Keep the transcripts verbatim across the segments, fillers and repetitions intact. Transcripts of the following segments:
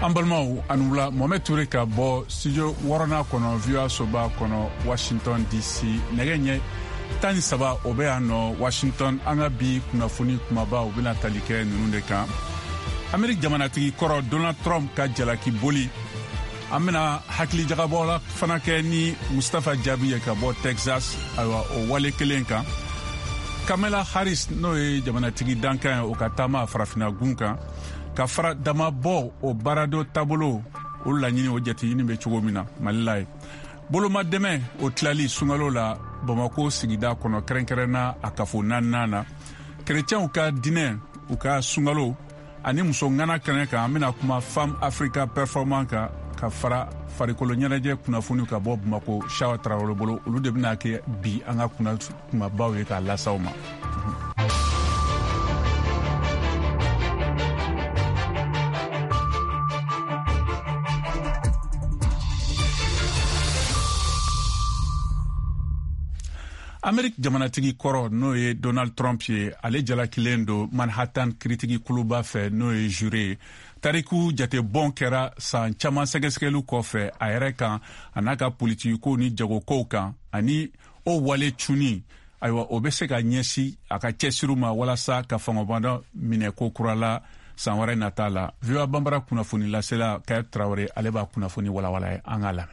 Ambalmao anula Mohamed Touré ka bo studio Warana kono via soba kono Washington D C negenye tani saba obe ano Washington anga bi kunafuni kumaba obina talike nunde kan Amerika jamanatigi koro Donald Trump ka jalaki boli amena hakili jagabola fana ke ni Mustafa Jabiye ka bo Texas aywa o wale kelenka Kamala Harris no e jamanatigi dankan o katama farafina gunka ka fara dama bo o barado tabolo o laɲini o jati ɲini be cogo min na Mali la ye boloma dɛmɛ o tilali sungalo la Bamako sigida kɔnɔ kɛrɛnkɛrɛnna a kafo naaninan na kerecɛnw ka dinɛ u ka sungalo ani muso ŋana kɛnɛ kan an bena kuma Femme Africa Performance kan ka fara farikolo ɲɛnajɛ kunnafoni ka bɔ Bamako Shawa Traoré bolo olu de bena kɛ bi an ka kumabaw ye k'a lasaw ma. Amerika jamanatigi kɔrɔ n'o ye Donald Trump ye ale jalakilen do Manhattan kiritigi kuluba fɛ n'o ye jure tariku jate bɔn kɛra san caman sɛgɛsɛgɛliw kɔfɛ a yɛrɛ kan a n'a ka politiko ni jagokow kan ani o wale cuni ayiwa o bɛ se ka ɲɛsi a ka cɛsiriw ma walasa ka fangabana minɛ ko kura la san wɛrɛ nata la V O A banbara kunnafoni lasela Kayɛ Traoré ale b'a kunnafoni walawala ye an k'a lamɛn.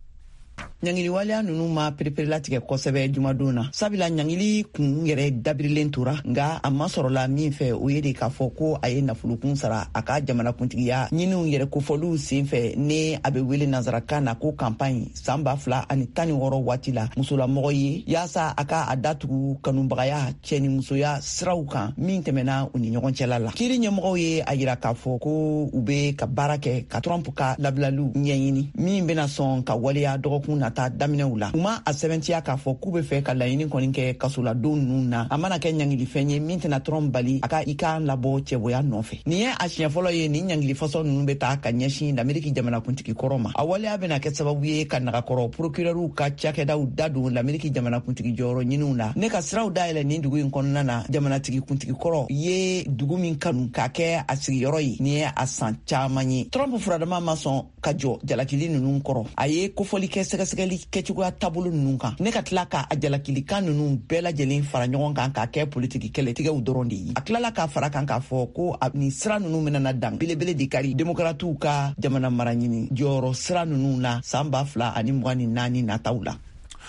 Ɲangili waleya nunu ma perepere tigɛ kosɛbɛ jumadon na sabula ɲangili kun yɛrɛ dabirilen tora nga a ma sɔrɔla min fɛ o ye de k'a fɔ ko a ye nafolokun sara a ka jamanakuntigiya ɲiniw yɛrɛ kofɔliw sen fɛ ne a bɛ wele nazarakan na ko kampaɲi san ba fila ani tan ni wɔɔrɔ waati la musolamɔgɔ ye yaasa a ka a datugu kanubagaya cɛnimusoya siraw kan min tɛmɛna u ni ɲɔgɔn cɛla la kiri ɲɛmɔgɔw ye a yira k'a fɔ ko u be ka baara kɛ ka Trump ka labilaliw ɲɛɲini min bena sɔn ka waleya dɔgɔkun nata daminɛw la u ma a sɛbɛntiya k'a fɔ k'u be fɛ ka laɲini kɔni kɛ kasoladenw ninnu na a mana kɛ ɲangilifɛn ye min tɛna Trump bali a ka i kan labɔ cɛboya nɔfɛ nin ye a siɲɛ fɔlɔ ye nin ɲangilifasɔ ninnu be taa ka ɲɛsin Ameriki jamanakuntigi kɔrɔ ma a waleya bena kɛ sababu ye ka nagakɔrɔ procurɛrw ka cakɛdaw da don Ameriki jamanakuntigi jɔyɔrɔ ɲiniw na ne ka siraw dayɛlɛ nin dugu in kɔnɔna na jamanatigi kuntigi kɔrɔ ye dugu min kanu k'a kɛ a sigiyɔrɔ ye nin ye a san caman ye Trump furadama ma sɔn ka jɔ jalakili ninnu kɔrɔ a ye kofɔli kɛ sɛgɛsɛgɛli kɛcogoya taabolo ninnu kan ne ka tila ka a jalakilikan ninnu bɛɛ lajɛlen fara ɲɔgɔn kan k'a kɛ politiki kɛlɛtigɛw dɔrɔn de ye a tilala k'a fara kan k'a fɔ ko a ni sira ninnu menana dan belebele de kari demokratiw ka jamana mara ɲini jɔyɔrɔ sira ninnu na san ba fila ani mugan ni naani nataw la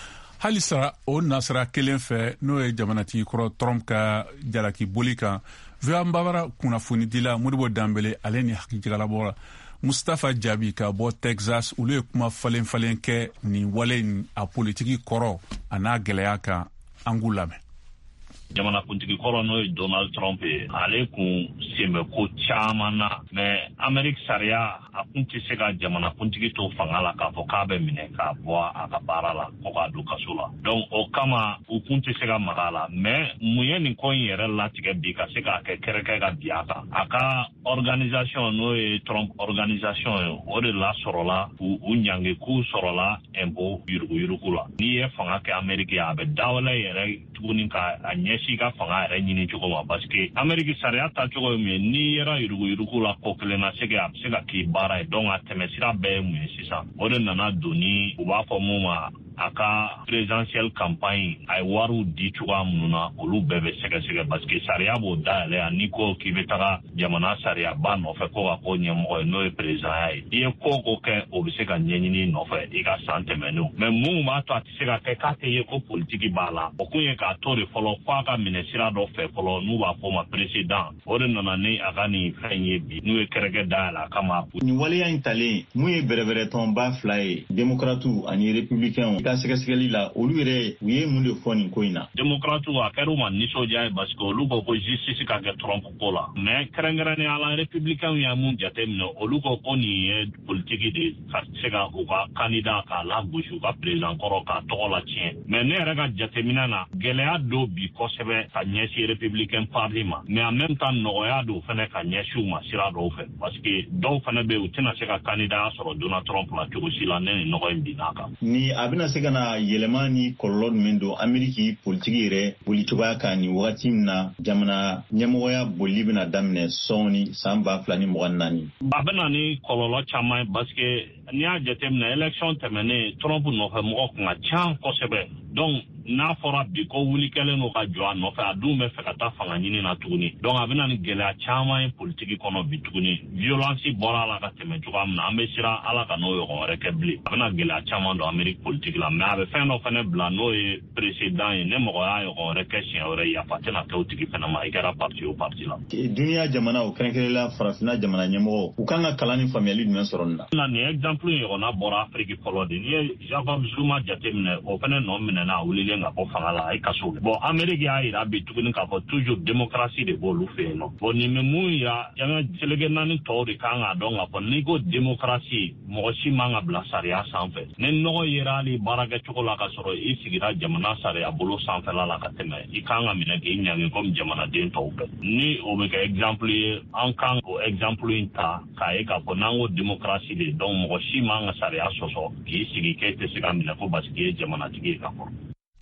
halisa o nasira kelen fɛ n'o ye jamanatigi kɔrɔ Trump ka jalaki boli kan V O A banbara kunnafonidila Modibo Dambele ale ni hakijigalabɔla Mustafa Jabi ka bɔ Texas olu ye kuma falen falen kɛ nin wale ni a politiki kɔrɔ a n'a gɛlɛya kan an k'u lamɛn. Jamanakuntigi kɔrɔ n'o ye Donald Trump ye ale kun senbɛ ko caman na mais Amerika sariya a kun tɛ se ka jamanakuntigi to fanga la k'a fɔ k'a bɛ minɛ k'a bɔ a ka baara la ko k'a don kaso la donc o kama u kun tɛ se ka maga a la mais mun ye nin ko in yɛrɛ latigɛ bi ka se k'a kɛ kɛrɛkɛ ka bi a kan a ka organisation n'o ye Trump organisation ye o de la sɔrɔla u u ɲange k'u sɔrɔla impôt yuruguyurugu la n'i ye fanga kɛ Amerika ye a bɛ dawɛlɛ yɛrɛ tuguni ka a ɲɛ si ka fanga yɛrɛ ɲini cogo ma parce que Ameriki sariya ta cogo ye mun ye n'i yɛrɛ yuruguyurugu la ko kelen na se a bɛ se ka k'i baara ye donc a tɛmɛ sira bɛɛ ye mun ye sisan o de nana don ni u b'a fɔ mun ma a ka presidential campagne a ye wariw di cogoya minnu na olu bɛɛ bɛ sɛgɛsɛgɛ parce que sariya b'o dayɛlɛ yan n'i ko k'i bɛ taga jamana sariyaba nɔfɛ ko ka ko ɲɛmɔgɔ ye n'o ye perezidanya ye i ye ko o ko kɛ o bɛ se ka ɲɛɲini nɔfɛ i ka san tɛmɛnenw mais mun b'a to a tɛ se ka kɛ k'a tɛ ye ko politiki b'a la o kun ye k'a to de fɔlɔ f'a ka minɛ sira dɔ fɛ fɔlɔ n'u b'a fɔ ma president o de nana ni a ka nin fɛn ye bi n'u ye kɛrɛkɛ dayɛlɛ a kama. nin waleya in talen mun ye bɛrɛbɛrɛ tɔnba fila ye démocrates ani républicains ka sɛgɛsɛgɛli la olu yɛrɛ u ye mun de fɔ nin ko in na. démocrates a kɛra u ma nisɔndiya ye parce que olu ko ko justice ka kɛ Trump ko la mais kɛrɛnkɛrɛnnenya la républicains y'a mun jateminɛ olu ko ko nin ye politiki de ka se ka u ka candidat k'a lagosi u ka président kɔrɔ k'a tɔgɔ la tiɲɛ mais ne yɛrɛ ka jateminɛ na gɛlɛya do bi kosɛbɛ ka ɲɛsin républicain parti ma mais en même temps nɔgɔya do fɛnɛ ka ɲɛsin u ma sira dɔw fɛ parce que dɔw fɛnɛ bɛ u tɛna se ka candidat sɔrɔ Donald Trump la cogo si la ne ni nɔgɔ in binna kan. Ni a bɛna se se ka na yɛlɛma ni kɔlɔlɔ min don Ameriki politiki yɛrɛ boli cogoya kan ni wagati min na jamana ɲɛmɔgɔya boli bɛna daminɛ sɔɔni san ba fila ni mugan naani. A bɛna ni kɔlɔlɔ caman ye parce que n'i y'a jateminɛ élection tɛmɛnen Trump nɔfɛ mɔgɔ kun ka ca kosɛbɛ. Donc n'a fɔra bi ko wuli kɛlen n'o ka jɔ a nɔfɛ a dun bɛ fɛ ka taa fanga ɲini na tuguni. Donc a bɛna ni gɛlɛya caman ye politiki kɔnɔ bi tuguni. Violence bɔra a la ka tɛmɛ cogoya min na an bɛ siran Ala ka n'o ɲɔgɔn wɛrɛ kɛ bilen. A bɛna gɛlɛya caman don Amérique politiki la mais a bɛ fɛn dɔ fana bila n'o ye président ye ne mɔgɔ y'a ɲɔgɔn wɛrɛ kɛ siɲɛ wɛrɛ yafa tɛna kɛ o tigi fana ma i kɛra parti o parti la. Duniya jamana o kɛrɛnkɛrɛnla farafinna jamana ɲɛmɔgɔ u kan ka kalan ni faamuyali jumɛn sɔrɔ nin na. Na ni exemple ɲɔgɔnna bɔra Afrique fɔlɔ de n'i ye Jacob Zuma jateminɛ o fana nɔ minɛna a wulilen ka bɔ fanga la a ye kaso la. Bon Amérique y'a yira bi tuguni k'a fɔ toujours démocratie de b'olu fɛ yen nɔ. Bon nin bɛ mun yira yan seleke naani tɔw de kan k'a dɔn k'a fɔ n'i ko démocratie mɔgɔ si man ka bila sariya sanfɛ. Ni nɔgɔ yera hali baarakɛcogo la ka sɔrɔ i sigira jamana sariya bolo sanfɛla la ka tɛmɛ i kan ka minɛ k'i ɲangi comme jamanaden tɔw bɛɛ. Ni o bɛ kɛ exemple ye an kan o exemple in ta k'a ye k'a fɔ n'an ko démocratie de donc mɔgɔ si man ka sariya sɔsɔ k'i sigi k'e tɛ se ka minɛ ko parce que i ye jamanatigi ye ka kɔrɔ.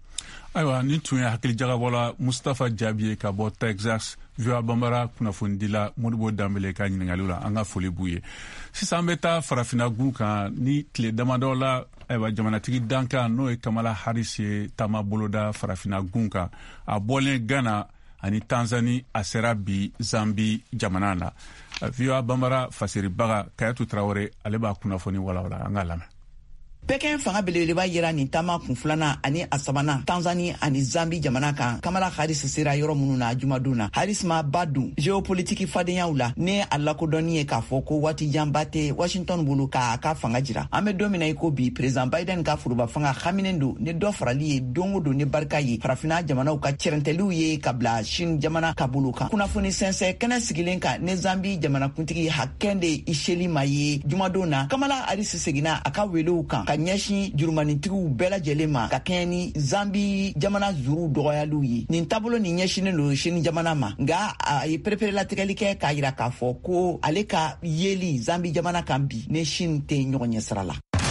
Ayiwa ni tun ye hakili jagabɔla Mustafa Jaabi ye ka bɔ Texas V O A Banbara kunnafonidila Modibo Dambele ka ɲininkaliw la an ka foli b'u ye. Sisan an bɛ taa farafina gun kan ni tile damadɔ la ayiwa jamanatigi dankan n'o ye Kamala Harris ye taama boloda farafina gun kan a bɔlen Ghana ani Tanzanie a sera bi Zambi jamana la. V O A Banbara fasiribaga Kayatu Traore ale b'a kunnafoni walawala an ka lamɛn. Pekin fanga belebeleba yira nin taama kun filanan ani a sabanan Tanzanie ani Zambi jamana kan Kamala Harris sera yɔrɔ minnu na jumadon na. Harris ma ba dun géopolitiki fadenyaw la ne a lakodɔnni ye k'a fɔ ko waati janba tɛ Washington bolo k'a ka fanga jira. An bɛ don min na i ko bi President Biden ka foroba fanga haminen don ni dɔ farali ye don o don ni barika ye farafina jamanaw ka cɛrɛntɛliw ye ka bila Chine jamana ka bolo kan. Kunnafoni sɛnsɛ kɛnɛ sigilen kan ne Zambi jamanakuntigi Hakainde Hichilema ye jumadon na Kamala Harris seginna a ka welew kan ka ɲɛsin jurumanitigiw bɛɛ lajɛlen ma ka kɛɲɛ ni Zambi jamana zuru dɔgɔyaliw ye. Nin taabolo nin ɲɛsinen don Chine jamana ma nka a ye perepere-latigɛli kɛ k'a yira k'a fɔ ko ale ka yeli Zambi jamana kan bi ne Chine tɛ ɲɔgɔn ɲɛ sira la.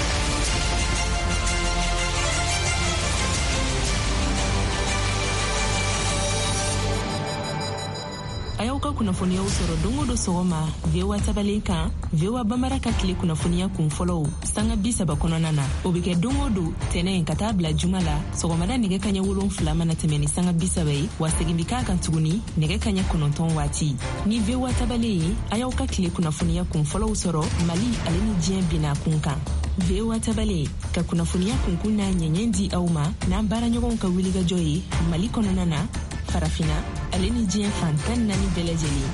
Ayaw ka kunnafoniyaw sɔrɔ don o don sɔgɔma V O A tabalen kan V O A Banbara ka tile kunnafoniya kun fɔlɔw sanga bi saba kɔnɔna na o bɛ kɛ don o don tɛnɛn ka taa bila juma la sɔgɔmada nɛgɛ kaɲɛ wolonfila mana tɛmɛ ni sanga bi saba ye wa segin bi k'a kan tuguni nɛgɛ kaɲɛ kɔnɔntɔn waati ni V O A tabalen ye a y'aw ka tile kunnafoniya kun fɔlɔw sɔrɔ Mali ale ni diɲɛ binna kun kan. V O A tabalen ka kunnafoniya kunkun n'a ɲɛɲɛ di aw ma n'an baaraɲɔgɔnw ka wulikajɔ ye Mali kɔnɔna na farafina ale ni diɲɛ fan tan naani bɛɛ lajɛlen.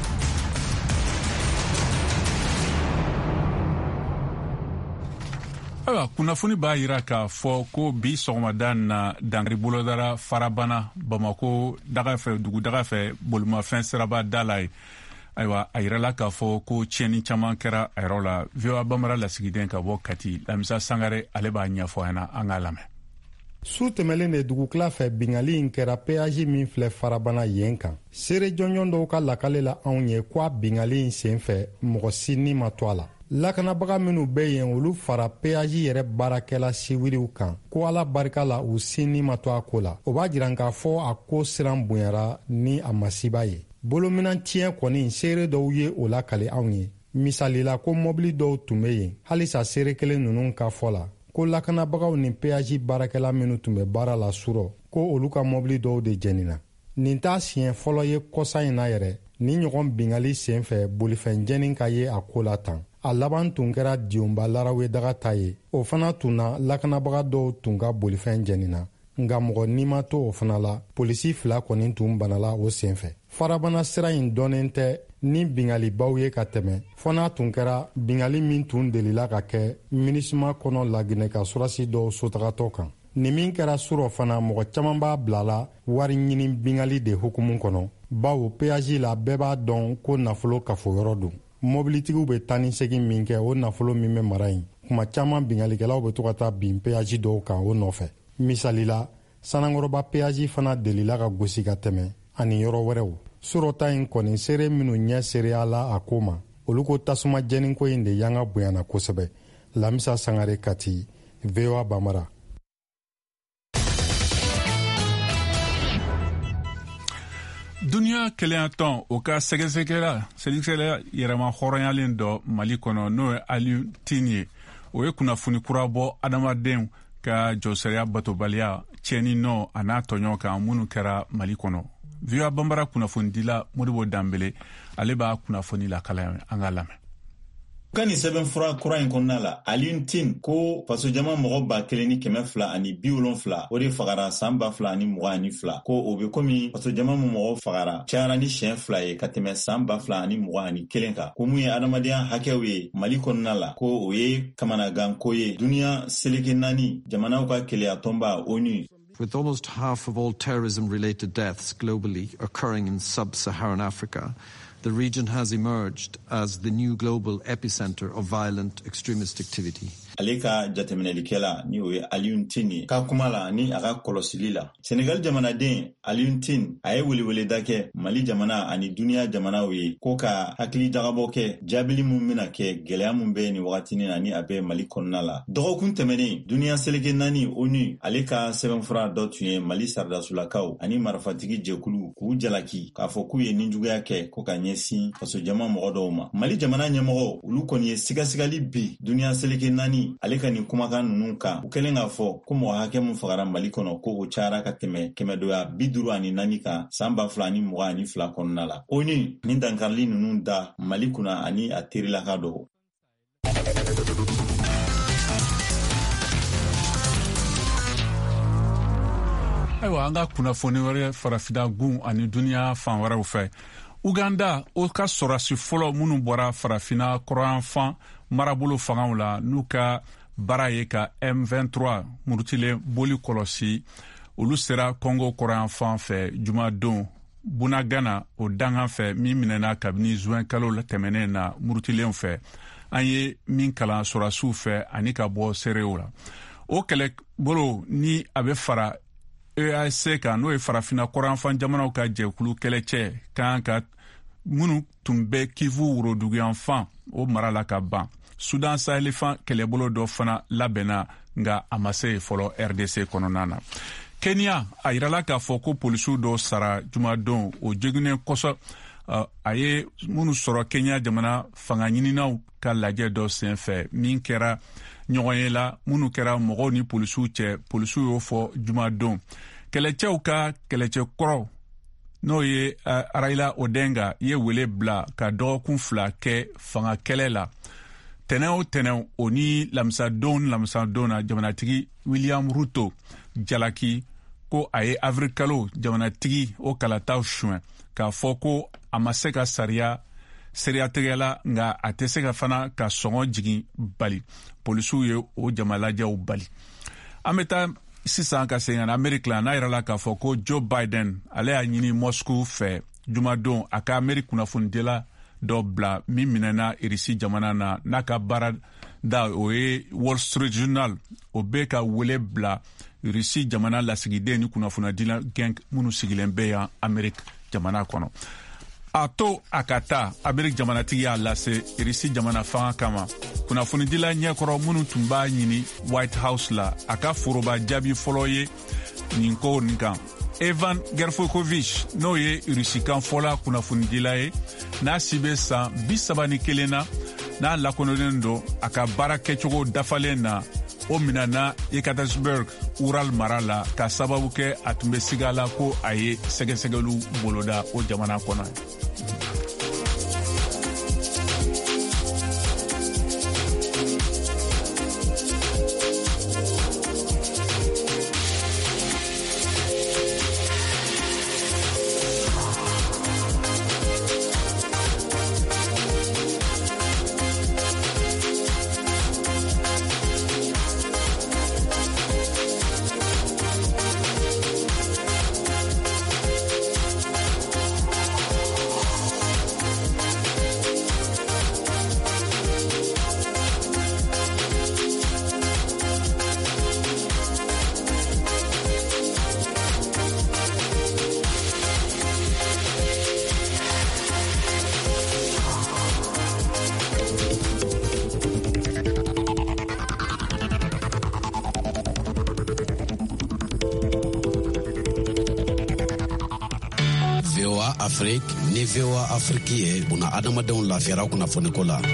Ayiwa kunnafoni b'a yira k'a fɔ ko bi sɔgɔmada na dankari bolodara farabana Bamako daga fɛ dugu daga fɛ bolimafɛn siraba da la ye. Ayiwa a yirala k'a fɔ ko tiɲɛni caman kɛra a yɔrɔ la. V O A Banbara lasigiden ka bɔ Kati Lamisa Sangare ale b'a ɲɛfɔ an na an k'a lamɛn. Su tɛmɛlen de dugukila fɛ bingali in kɛra péage min filɛ farabana yen kan. Seere jɔnjɔn dɔw ka lakale la anw ye ko a bingali in sen fɛ mɔgɔ si ni ma to a la. Lakanabaga minnu bɛ yen olu fara péage yɛrɛ baarakɛla siwiriw kan ko ala barika la u si ni ma to a ko la. O b'a jiran k'a fɔ a ko siran bonyara ni a masiba ye. Bolominan tiɲɛ kɔni seere dɔw ye o lakale anw ye. Misalila ko mɔbili dɔw tun bɛ yen halisa seere kelen ninnu ka fɔ la. Ko lakanabagaw ni péage baarakɛla minnu tun bɛ baara la surɔ ko olu ka mɔbili dɔw de jɛnina. Nin t'a siɲɛ fɔlɔ ye kɔsa in na yɛrɛ ni ɲɔgɔn bingali sen fɛ bolifɛn jɛnin ka ye a ko la tan. A laban tun kɛra Dionba Larawe daga ta ye. O fana tun na lakanabaga dɔw tun ka bolifɛn jɛnina. Nka mɔgɔ ni ma to o fana la polisi fila kɔni tun banala o sen fɛ. Farabana sira in dɔnnen tɛ ni bingalibaw ye ka tɛmɛ fɔ n'a tun kɛra bingali min tun delila ka kɛ minisma kɔnɔ Laginɛ ka surasi dɔw sotagatɔ kan. Nin min kɛra surɔ fana mɔgɔ caman b'a bilala wari ɲini bingali de hukumu kɔnɔ bawo péage la bɛɛ b'a dɔn ko nafolo kafoyɔrɔ don. Mobilitigiw bɛ taa ni segin min kɛ o nafolo min bɛ mara yen kuma caman bingalikɛlaw bɛ to ka taa bin péage dɔw kan o nɔfɛ. Misalila Sanangɔrɔba péage fana delila ka gosi ka tɛmɛ ani yɔrɔ wɛrɛw. Surɔta in kɔni seere minnu ɲɛ seereya la a ko ma olu ko tasuma jɛninko in de yanga bonyana kosɛbɛ. Lamisa Sangare Kati, V O A Banbara. Duniya kelenya tɔn o ka sɛgɛsɛgɛla sɛgɛsɛgɛla yɛrɛma hɔrɔnyalen dɔ Mali kɔnɔ n'o ye Aliyu Tine ye. O ye kunnafoni kura bɔ adamadenw ka jɔsɛriya batobaliya tiɲɛni nɔ a n'a tɔɲɔ kan minnu kɛra Mali kɔnɔ. V O A Banbara kunnafoni dila Modibo Dambele ale b'a kunnafoni lakala an ka lamɛn. Ka ni sɛbɛn fura kura in kɔnɔna la, Aliyu Tine ko faso jama mɔgɔ ba kelen ni kɛmɛ fila ani bi wolonfila o de fagara san ba fila ani mugan ani fila ko o be komi faso jama mu mɔgɔ fagara cayara ni siɲɛ fila ye ka tɛmɛ san ba fila ani mugan ani kelen kan ko mun ye adamadenya hakɛw ye Mali kɔnɔna la ko o ye kamanagan ko ye duniya seleke naani jamanaw ka keleya tɔnba O N U. With almost half of all terrorism-related deaths globally occurring in sub-Saharan Africa, the region has emerged as the new global epicenter of violent extremist activity. Ale ka jateminɛlikɛla ni o ye Aliyu Tine ka kuma la ni a ka kɔlɔsili la. Senegal jamanaden Aliyu Tine a ye weleweleda kɛ Mali jamana ani duniya jamanaw ye ko ka hakili jagabɔ kɛ jaabili mun bena kɛ gwɛlɛya mun bɛ ni wagatinin na ni a bɛ Mali kɔnɔna la. Dɔgɔkun tɛmɛnen duniya seleke naani O N U ale ka sɛbɛnfura dɔ tun ye Mali saridasulakaw ani marifatigi jɛkulu k'u jalaki k'a fɔ k'u ye ninjuguya kɛ ko ka ɲɛsin faso jama mɔgɔ dɔw ma. Mali jamana ɲɛmɔgɔ olu kɔni ye sigasigali bi duniya seleke naani ale ka nin kumakan ninnu kan u kɛlen k'a fɔ ko mɔgɔ hakɛ mun fagara Mali kɔnɔ ko o cayara ka tɛmɛ kɛmɛ doya bi duuru ani naani kan san ba fila ani mugan ani fila kɔnɔna la. O N U ni dankarili ninnu da Mali kunna ani a terilaka dɔ. Ayiwa an ka kunnafoni wɛrɛ farafina gun ani duniya fan wɛrɛw fɛ. Uganda o ka sɔrɔsi fɔlɔ minnu bɔra farafina kɔrɔyanfan marabolo fangaw la n'u ka baara ye ka M vingt-trois murutilen boli kɔlɔsi olu sera Congo kɔrɔyanfan fɛ jumadon Bunagana o dangan fɛ min minɛna kabini juin kalo la tɛmɛnen na murutilen fɛ an ye min kalan sɔrɔsiw fɛ ani ka bɔ serew la. O kɛlɛbolo ni a bɛ fara E A C kan n'o ye farafina kɔrɔyanfan jamanaw ka jɛkulu kɛlɛcɛ kan ka minnu tun bɛ Kivu woroduguyanfan o mara la ka ban. Sudan sahɛlifan kɛlɛbolo dɔ fana labɛnna nka a ma se fɔlɔ R D C kɔnɔna na. Kenya a yirala k'a fɔ ko polisiw dɔ sara jumadon o jegunnen kɔsɔ uh, a ye minnu sɔrɔ Kenya jamana fanga ɲininaw ka lajɛ dɔ senfɛ min kɛra ɲɔgɔn ye la minnu kɛra mɔgɔw ni polisiw cɛ polisiw y'o fɔ jumadon. Kɛlɛcɛw ka kɛlɛcɛ kɔrɔ n'o ye uh, Raila Odinga ye wele bila ka dɔgɔkun fila kɛ fanga kɛlɛ la. Tɛnɛn o tɛnɛn o ni lamisadon lamisadon na jamanatigi William Ruto jalaki ko a ye avril kalo jamanatigi o kalataw suɲɛ k'a fɔ ko a ma se ka sariya seriyatigɛla nka a tɛ se ka fana ka sɔngɔ jigin bali. Polisiw ye o jamalajɛw bali. An bɛ taa sisan ka segin na Ameriki la n'a yirala k'a fɔ ko Joe Biden ale y'a ɲini Moscow fɛ jumadon a ka Ameriki kunnafonidila dɔ bila min minɛna Irisi jamana na n'a ka baara da o ye Wall Street Journal o bɛ ka wele bila Irisi jamana lasigiden ni kunnafonidila gɛn minnu sigilen bɛ yan Ameriki jamana kɔnɔ. A to a ka taa Ameriki jamanatigi y'a lase Irisi jamana fanga kama kunnafonidila ɲɛkɔrɔ minnu tun b'a ɲini White House la a ka foroba jaabi fɔlɔ ye nin ko nin kan. Evan Gerfokovich n'o ye Irisikan fɔla kunnafonidila ye n'a si bɛ san bi saba ni kelen na n'a lakodɔnnen don a ka baara kɛcogo dafalen na o minɛna Yekaterinburg Ural mara la ka sababu kɛ a tun bɛ siga la ko a ye sɛgɛsɛgɛliw boloda o jamana kɔnɔ. voa Afrique ni voa Afrique ye buna adamadenw lafiyara kunnafoni ko la.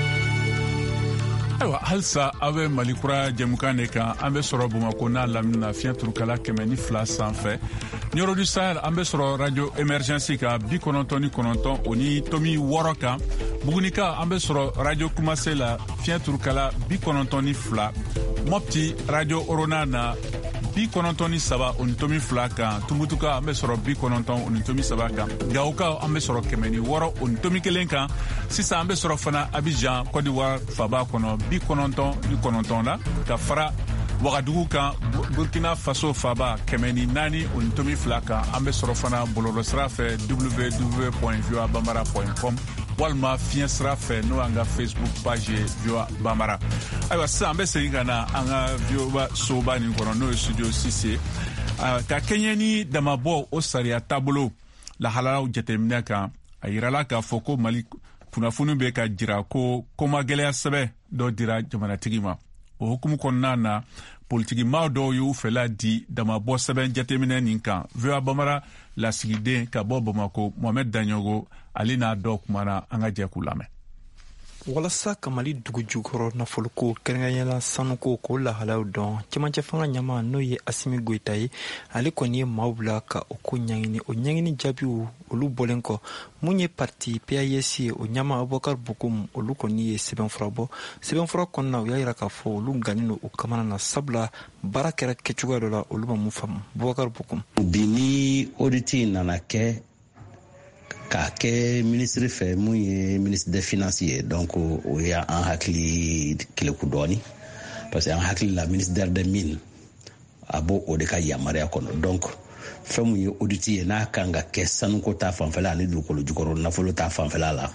Ayiwa halisa aw bɛ malikura jɛmukan de kan an bɛ sɔrɔ Bamako n'a lamini fiɲɛ turukala kɛmɛ ni fila sanfɛ Nioro du Sahel an bɛ sɔrɔ radio émergence kan bi kɔnɔntɔn ni kɔnɔntɔn o ni tomi wɔɔrɔ kan Bugunika an bɛ sɔrɔ radio Kumase la fiɲɛ turukala bi kɔnɔntɔn ni fila Mopti radio Orona na bi kɔnɔntɔn ni saba o ni tomi fila kan Tumbutuka an bɛ sɔrɔ bi kɔnɔntɔn o ni tomi saba kan Gawoka an bɛ sɔrɔ kɛmɛ ni wɔɔrɔ o ni tomi kelen kan sisan an bɛ sɔrɔ fana Abidjan Côte d'Ivoire faba kɔnɔ bi kɔnɔntɔn ni kɔnɔntɔn la ka fara Wagadugu kan Burkina Faso faba kɛmɛ ni naani o ni tomi fila kan an bɛ sɔrɔ fana bɔlɔlɔsira fɛ w w w point voa bambara point com walima fiɲɛ sira fɛ n'o an ka Facebook page Voa Bambara. Ayiwa sisan an bɛ segin ka na an ka Voa soba nin kɔnɔ n'o ye studio six ka kɛɲɛ ni damabɔ o sariya taabolo lahalalaw jateminɛ kan a yirala k'a fɔ ko Mali kunnafoni bɛ ka jira ko komagɛlɛya sɛbɛ dɔ dira jamanatigi ma. O hukumu kɔnɔna na politikimaa dɔw y'u fɛla di damabɔ sɛbɛn jateminɛ nin kan. Voa Bambara lasigiden ka bɔ Bamako Mohamed Danyogo ale n'a dɔ kumana an ka jɛ k'u lamɛn. walasa ka Mali dugu jukɔrɔ nafoloko kɛrɛnkɛrɛnyala sanuko k'o lahalaw dɔn cɛmancɛ fanga ɲama n'o ye Asimi Goita ye ale kɔni ye maaw bila ka o ko ɲaŋini o ɲaŋini jaabiw olu bɔlen kɔ mun ye parti P A I S ye o ɲama Abubakar Bokoum olu kɔni ye sɛbɛnfura bɔ sɛbɛnfura kɔnɔna u y'a yira k'a fɔ olu gannen don u kamana na sabula baara kɛra kɛcogoya dɔ la olu ma mun faamu Abubakar Bokoum. Bi ni audit nana kɛ k'a kɛ ministre fɛ mun ye ministre des finances ye donc o ye an hakili keleku dɔɔni parce que an hakili la ministère des mines a b'o o de ka yamaruya kɔnɔ donc fɛn mun ye audit ye n'a kan ka kɛ sanuko ta fanfɛla ani dugukolo jukɔrɔ nafolo ta fanfɛla la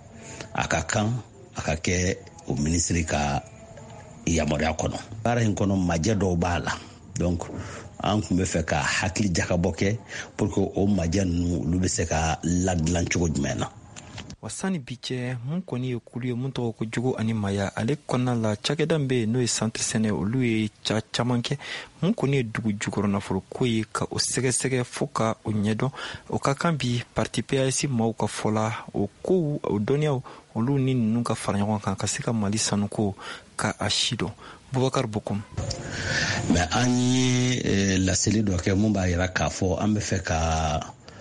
a ka kan a ka kɛ o ministre ka yamaruya kɔnɔ baara in kɔnɔ majɛ dɔw b'a la donc an kun bɛ fɛ ka hakili jakabɔ kɛ pour que o majɛ ninnu olu bɛ se ka ladilan cogo jumɛn na. Wasani bi cɛ mun kɔni ye kulu ye mun tɔgɔ ko Jogo ani Maya ale kɔnɔna la cakɛda min bɛ yen n'o ye centre sɛnɛ olu ye ca caman kɛ mun kɔni ye dugu jukɔrɔ nafolo ko ye ka o sɛgɛsɛgɛ fo ka o ɲɛdɔn o ka kan bi parti P A I S maaw ka fɔla o kow o dɔnniyaw olu ni ninnu ka fara ɲɔgɔn kan ka se ka Mali sanuko ka a si dɔn. Boubacar Bokoum. Mais an ye laseli dɔ kɛ mun b'a yira k'a fɔ an bɛ fɛ ka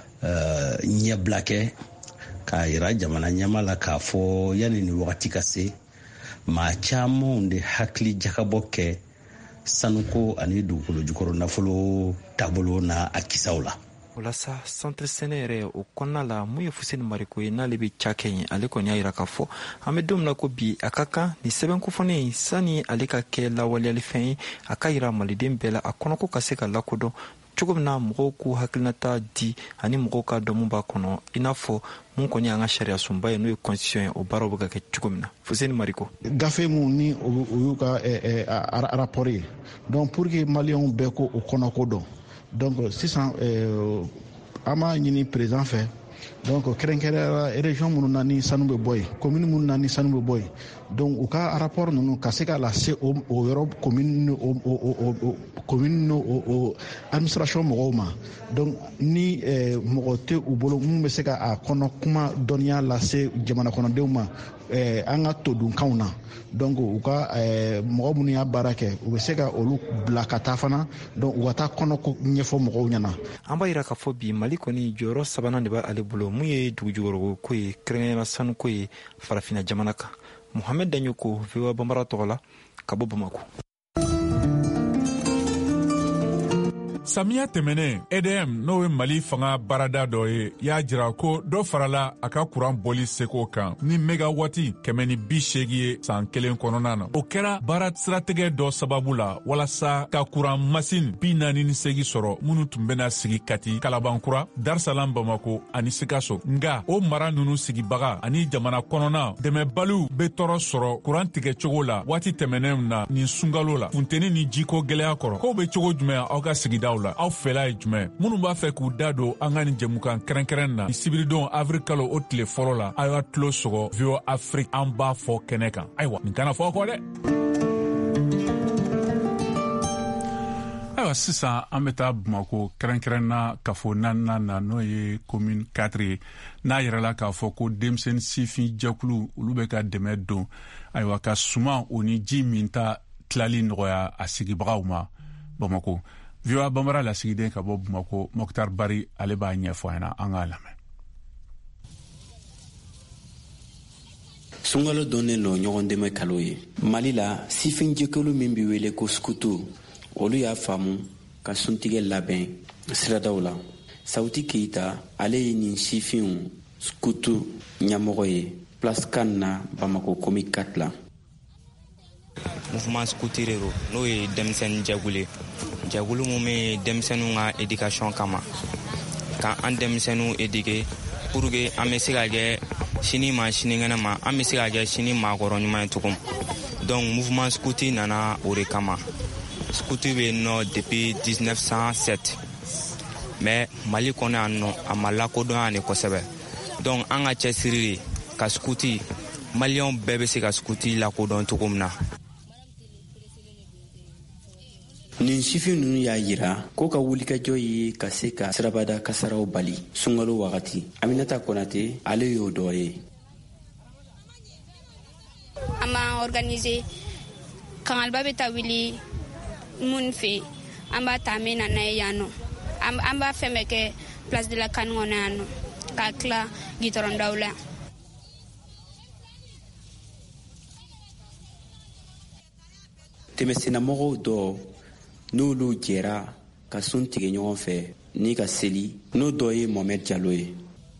ɲɛbila kɛ k'a yira jamana ɲɛma la k'a fɔ yanni ni wagati ka se maa camanw de hakili jakabɔ kɛ sanuko ani dugukolo jukɔrɔ nafolo taabolo na a kisaw la. Walasa centre sɛnɛ yɛrɛ o kɔnɔna la mun ye Fuseni Mariko ye n'ale bɛ ca kɛ yen ale kɔni y'a yira k'a fɔ an bɛ don min na ko bi a ka kan ni sɛbɛnkofɔlen sani ale ka kɛ lawaleyalifɛn ye a ka yira maliden bɛɛ la a kɔnɔko ka se ka lakodɔn cogo min na mɔgɔw k'u hakilinata di ani mɔgɔw ka dɔn mun b'a kɔnɔ i n'a fɔ mun kɔni y'an ka sariya sunba ye n'o ye constitution ye o baaraw bɛ ka kɛ cogo min na Fuseni Mariko. Gafe mun ni o y'u ka rapport ye donc pour que maliyɛnw bɛɛ ko o kɔnɔko dɔn donc sisan an b'a ɲini président fɛ donc kɛrɛnkɛrɛnyala région minnu na ni sanu bɛ bɔ yen commune minnu na ni sanu bɛ bɔ yen donc u ka rapport ninnu ka se ka lase o yɔrɔ commune o commune o administration mɔgɔw ma donc ni mɔgɔ tɛ u bolo mun bɛ se ka a kɔnɔ kuma dɔnniya lase jamana kɔnɔdenw ma an ka todunkanw na donc u ka mɔgɔ minnu y'a baara kɛ u bɛ se ka olu bila ka taa fana donc u ka taa kɔnɔko ɲɛfɔ mɔgɔw ɲɛna. An b'a yira k'a fɔ bi Mali kɔni jɔyɔrɔ sabanan de b'ale bolo mun ye dugujukɔrɔ ko ye kɛrɛnkɛrɛnnenya sanuko ye farafinna jamana kan. Mohamed Danyoko Voa Bambara tɔgɔ la ka bɔ Bamako. Samiya tɛmɛnen E D M n'o ye Mali fanga baarada dɔ ye y'a jira ko dɔ farala a ka kuran bɔli seko kan ni megawati kɛmɛ ni bi seegin ye san kelen kɔnɔna na. O kɛra baara siratigɛ dɔ sababu la walasa ka kuran masini bi naani ni seegin sɔrɔ minnu tun bɛna sigi Kati, Kalabankura, Darsalam, Bamako ani Sikaso. Nga o mara ninnu sigibaga ani jamana kɔnɔna dɛmɛbaliw bɛ tɔɔrɔ sɔrɔ kuran tigɛ cogo la waati tɛmɛnenw na nin sunkalo la. Funteni ni jiko gɛlɛya kɔrɔ k'o bɛ cogo jumɛn aw ka sigida la aw fɛla ye jumɛn minnu b'a fɛ k'u da don an ka nin jɛmukan kɛrɛnkɛrɛn na sibiridon avril kalo o tile fɔlɔ la a y'a tulo sɔgɔ Voa Afrique an b'a fɔ kɛnɛ kan ayiwa nin kana fɔ kɔ dɛ. Ayiwa ayiwa sisan an bɛ taa Bamako kɛrɛnkɛrɛnna kafo naaninan na n'o ye commune quatre ye n'a yɛrɛla k'a fɔ ko denmisɛnnin sifin jɛkulu olu bɛ ka dɛmɛ don ayiwa ka suman o ni ji min ta tilali nɔgɔya a sigibagaw ma Bamako. V O A Bambara lasigiden ka bɔ Bamako Mokhtar Bari ale b'a ɲɛfɔ an ɲɛna an k'a lamɛn. Sunkalo donnen no ɲɔgɔn dɛmɛ kalo ye. Mali la sifin jɛkulu min bi wele ko skutu olu y'a faamu ka suntigɛ labɛn siradaw la. Sauti Keita ale ye nin sifinw skutu ɲɛmɔgɔ ye place kan na Bamako commune quatre la. Mouvement Scoutirero n'o ye denmisɛnnin jɛkulu ye. Jɛkulu mun bɛ denmisɛnninw ka éducation kama ka an denmisɛnninw éduquer pour que an bɛ se ka kɛ sini ma sinikɛnɛ ma an bɛ se ka kɛ sini maakɔrɔ ɲuman ye tugun. Donc mouvement Scouti nana o de kama. Scouti bɛ yen nɔ depuis dix-neuf cent sept mais Mali kɔnɔ yan nɔ a ma lakodɔn yan de kosɛbɛ. Donc an ka cɛsiri de ka Scouti Maliyɛnw bɛɛ bɛ se ka Scouti lakodɔn cogo min na. Nin sifin ninnu y'a yira ko ka wulikajɔ ye ka se ka sirabada kasaraw bali sunkalo wagati. Aminata Konate ale y'o dɔ ye. An b'an organiser kangalba bɛ taa wuli mun fɛ an b'a ta an bɛ na n'a ye yan nɔ an b'a fɛn bɛɛ kɛ place de la Kanu kɔnɔ yan nɔ k'a tila gitɔrɔndaw la. Tɛmɛsennamɔgɔw dɔ n'olu jɛra ka sun tigɛ ɲɔgɔn fɛ ni ka seli n'o dɔ ye Mohamed Diallo ye.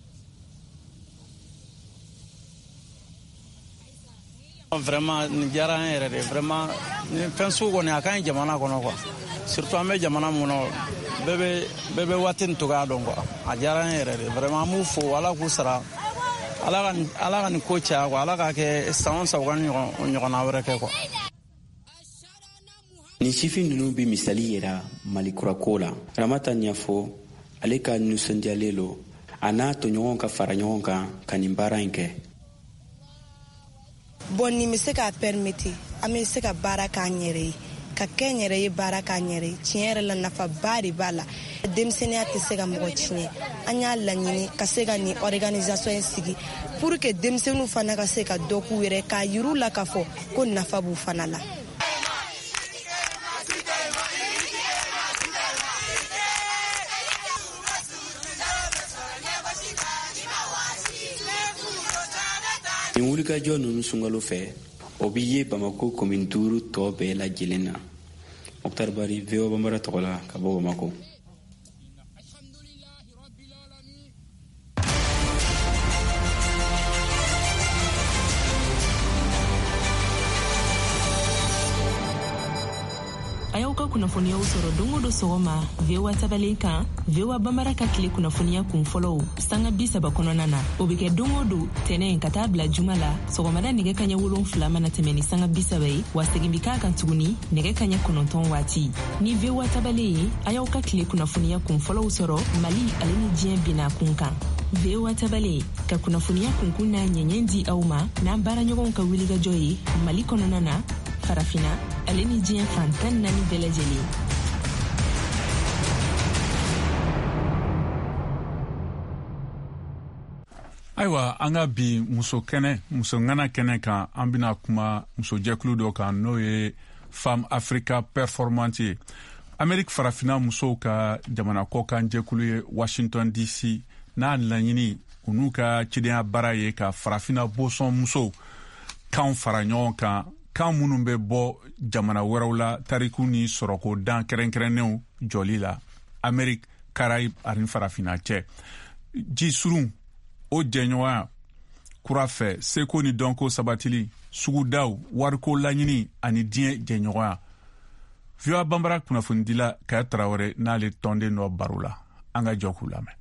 Vraiment nin diyara an yɛrɛ de vraiment nin fɛn sugu kɔni a ka ɲi jamana kɔnɔ quoi surtout an bɛ jamana mun na bɛɛ bɛ bɛɛ bɛ waati nin togoya dɔn quoi a diyara an yɛrɛ de vraiment an b'u fo Ala k'u sara Ala ka Ala ka nin ko caya quoi Ala k'a kɛ san o san u ka ɲɔgɔnna wɛrɛ kɛ quoi. Nin sifin ninnu bi misali yira Malikurako la. Ramata Ɲafo ale ka nisɔndiyalen lo a n'a tɔɲɔgɔnw ka fara ɲɔgɔn kan ka nin baara in kɛ. Bon nin bɛ se k'a permettre an bɛ se ka baara k'an yɛrɛ ye ka kɛ n yɛrɛ ye baara k'an yɛrɛ ye tiɲɛ yɛrɛ la nafaba de b'a la. Denmisɛnninya tɛ se ka mɔgɔ tiɲɛ an y'a laɲini ka se ka nin organisation in sigi pour que denmisɛnninw fana ka se ka dɔ k'u yɛrɛ k'a yir'u la k'a fɔ ko nafa b'u fana la. Nin wulikajɔ ninnu sunkalo fɛ o bi ye Bamako commune duuru tɔ bɛɛ lajɛlen na. Mokhtar Bari V O A Bambara tɔgɔ la ka bɔ Bamako. A y'aw ka kunnafoniyaw sɔrɔ don o don sɔgɔma V O A tabalen kan V O A Bambara ka tile kunnafoniya kun fɔlɔw sanga bi saba kɔnɔna na o bɛ kɛ don o don tɛnɛn ka taa bila juma la sɔgɔmada nɛgɛ kaɲɛ wolonfila mana tɛmɛ ni sanga bi saba ye wa segin bi k'a kan tuguni nɛgɛ kaɲɛ kɔnɔntɔn waati ni V O A tabalen ye a y'aw ka tile kunnafoniya kun fɔlɔw sɔrɔ Mali ale ni diɲɛ binna kun kan. V O A tabalen ka kunnafoniya kunkun n'a ɲɛɲɛ di aw ma n'an baaraɲɔgɔnw ka wulikajɔ ye Mali kɔnɔna na farafina ale ni diɲɛ fantan naani bɛɛ lajɛlen. Ayiwa an ka bi muso kɛnɛ muso ŋana kɛnɛ kan an bɛna kuma muso jɛkulu dɔ kan n'o ye Femme Africa Performante ye. Amérique farafina musow ka jamana kɔkan jɛkulu ye Washington D C n'a laɲini u n'u ka cidenya baara ye ka farafina bosɔn musow kan fara ɲɔgɔn kan kan minnu bɛ bɔ jamana wɛrɛw la tariku ni sɔrɔko dan kɛrɛnkɛrɛnnenw jɔli la Amérique Caraïbe ani farafina cɛ. Ji surun o jɛɲɔgɔnya kura fɛ seko ni dɔnko sabatili sugudaw wariko laɲini ani diɲɛ jɛɲɔgɔnya. V O A Bambara kunnafonidila Kaya Tarawele n'ale tɔnden nɔ baro la an ka jɔ k'u lamɛn.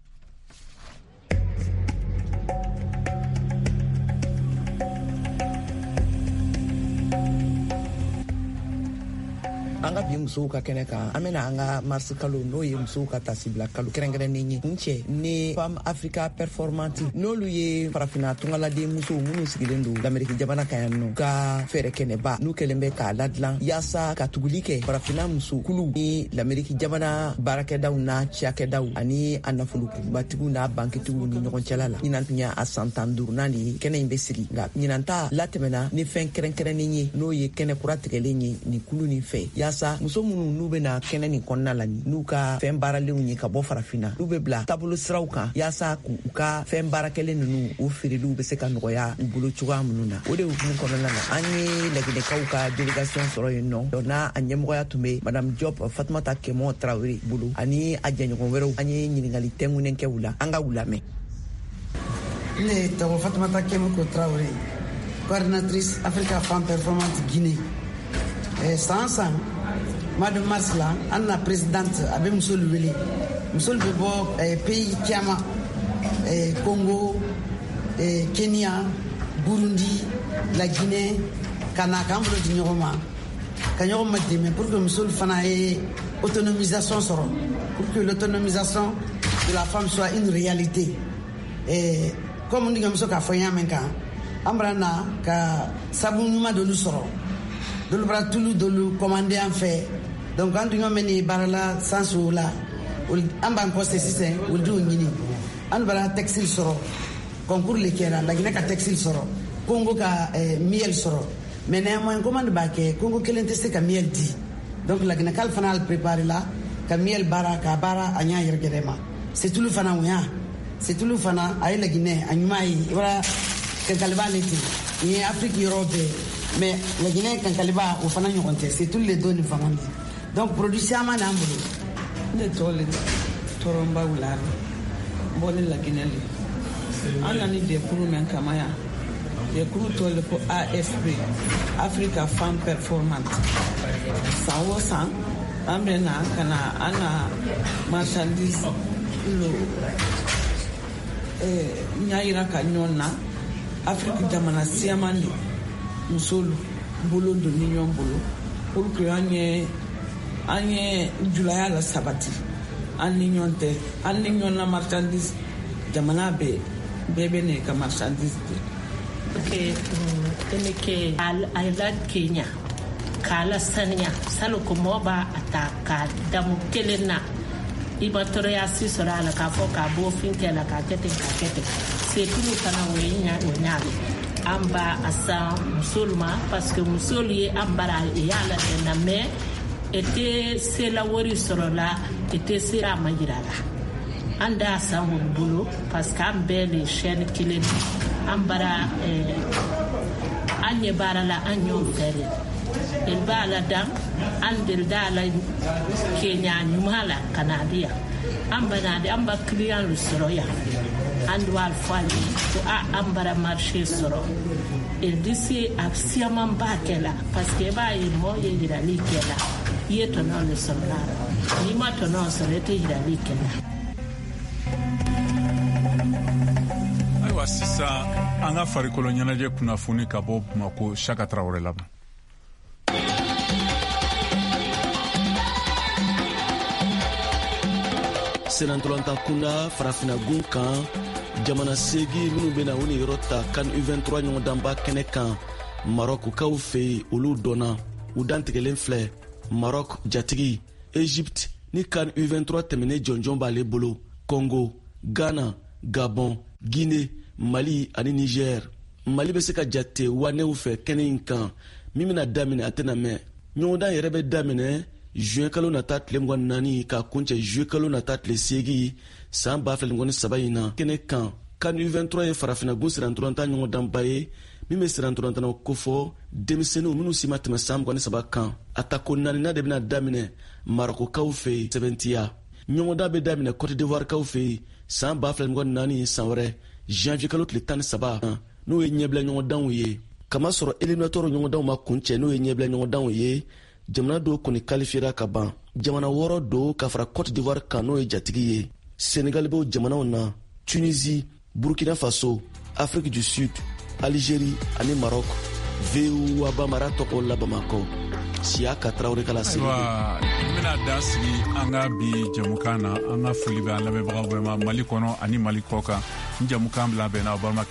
an ka bi musow ka kɛnɛ kan an bena an ka marsi kalo n'o ye musow ka tasibila kalo kɛrɛnkɛrɛnnen ye n cɛ ni femme africa performante n'olu ye farafina tungaladen musow minnu sigilen don lamɛriki jamana kan yan nɔ ka fɛɛrɛ kɛnɛba n'u kɛlen bɛ k'a ladilan yaasa ka tuguli kɛ farafina muso kulu ni lamɛriki jamana baarakɛdaw n'a ciyakɛdaw ani a nafolobatigiw n'a banketigiw ni ɲɔgɔn cɛla la ɲinan tun y'a san tan duurunan de ye kɛnɛ in bɛ sigi nka ɲinan ta latɛmɛna ni fɛn kɛrɛnkɛrɛnnen ye n'o ye kɛnɛ kura tigɛlen ye nin kulu nin fɛ yaasa muso minnu n'u bɛna kɛnɛ nin kɔnɔna la n'u ka fɛn baaralenw ye ka bɔ farafina n'u bɛ bila taabolo siraw kan yaasa k'u ka fɛn baarakɛlen ninnu o feereliw bɛ se ka nɔgɔya u bolo cogoya minnu na o de hukumu kɔnɔna na an ye laginɛkaw ka delegation sɔrɔ yen nɔ dɔn n'a a ɲɛmɔgɔya tun bɛ madame Job Fatumata Kɛmɔ Tarawele bolo ani a jɛɲɔgɔn wɛrɛw an ye ɲininkali tɛnkunnen kɛ u la an ka u lamɛn. Ne tɔgɔ Fatumata Kɛmɔ Tarawele, coordinatrice Africa Femme Performante Guinée. San san mois de mars la an na présidente a bɛ musolu wele musolu bɛ bɔ pays caman Congo, Kenya, Burundi, la Guinée ka na k'an bolo di ɲɔgɔn ma ka ɲɔgɔn ma dɛmɛ pour que musolu fana ye autonomisation sɔrɔ pour que l'autonomisation de la femme soit une réalité. Et comme n muso k'a fɔ n y'a mɛn kan an bɛna na ka sabu ɲuman dolu sɔrɔ dolu bara tulu dolu commandé an fɛ donc an tun y'o mɛn ni baara la sans o la an b'an kɔse sisan olu d'o ɲini an bara textile sɔrɔ concours le kɛra Laginɛ ka textile sɔrɔ Congo ka miel sɔrɔ mais néanmoins commande b'a kɛ Congo kelen tɛ se ka miel di donc Laginɛ k'ale fana ale préparé la ka miel baara k'a baara a ɲ'a yɛrɛgɛrɛ ma c'est tulu fana o yan c'est tulu fana a ye Laginɛ a ɲuman ye i b'a kankali b'ale ten nin ye Afrique yɔrɔ bɛɛ mais Laginɛ kankali b'a o fana ɲɔgɔn tɛ c'est tulu le don ni fanga de donc produit caman n'an bolo ne tɔgɔ le Tɔrɔnba Wulare n bɔlen Laginɛ le an nani jɛkulu min kama yan jɛkulu tɔgɔ le ko A F P Africa Femme Performante san o san an bɛ na ka na an na marchandise lo n y'a yira ka ɲɔgɔn na Afrique jamana siaman de musolu bolo don ni ɲɔgɔn bolo pour que an ye an ye julaya la sabati an ni ɲɔgɔn tɛ an ni ɲɔgɔn na marchandise jamana bɛɛ bɛɛ bɛ ne ka marchandise de. ok ene ke ala Kenya kala saniya salo ko moba ata ka damu kelen na iba toroya si sora ala ka fo ka bo fin kala ka kete ka kete c'est tout kana wenya wonyale amba asa musulma parce que musuli ambara yala na me ete se la wori soro la ete se amajirala anda asa bulu parce que ambele chaîne kilen ambara anye barala anyo tere el bala dam andel dala Kenya nyumala Canada ambana de amba client lu soro ya andwal fali to a ambara marché soro el disi aksiaman bakela parce que ba yi mo ye dirali kela yeto no le soro ni ma to no soro te dirali kela. Ayiwa sisan an ka farikolo ɲɛnajɛ kunnafoni ka bɔ Bamako Chaka Traoré laban. Senantolanta kunda farafina gun kan jamana segi minnu bena o ni yɔrɔ ta kan U vingt-trois ɲɔgɔn danba kɛnɛ kan Maroc kaw fɛ olu dɔnna u dantigɛlen filɛ Maroc jatigi Egypte ni kan U vingt-trois tɛmɛnen jɔnjɔn b'ale bolo Congo, Ghana, Gabon, Guinée, Mali ani Niger. Mali bɛ se ka jate wanew fɛ kɛnɛ in kan min bena daminɛ a tɛna mɛn ɲɔgɔndan yɛrɛ bɛ daminɛ juin kalo nata tile mugan naani ka kuncɛ juillet kalo nata tile seegin san ba fila ni saba in na kɛnɛ kan kan U vingt-trois ye farafinagun sirantolanta ɲɔgɔndanba ye min bɛ sirantolantanaw kofɔ denmisɛnninw minnu si ma tɛmɛ san mugan ni saba kan a tako naanina de bena daminɛ Marokokaw fɛ sɛbɛntiya ɲɔgɔndan bɛ daminɛ Côte d'Ivoire kaw fɛ san ba fila ni naani san wɛrɛ janvier kalo tile tan ni saba n'o ye ɲɛbila ɲɔgɔndanw ye kamasɔrɔ éliminatoire ɲɔgɔndanw ma kuncɛ n'o ye ɲɛbila ɲɔgɔndanw ye jamana dɔw kɔni kalifira ka ban jamana wɔɔrɔ do ka fara Côte d'Ivoire kan n'o ye jatigi ye Sénégal b'o jamanaw na Tunisie, Burkina Faso, Afrique du Sud, Algérie ani Maroc. V O A Bamara tɔgɔ la Bamako. Siaka Traoré ka la sigi mina da sigi an ka bi jamukan na an ka foli bɛ an lamɛnbagaw bɛɛ ma Mali kɔnɔ ani Mali kɔ kan jamukan bila bɛnna balima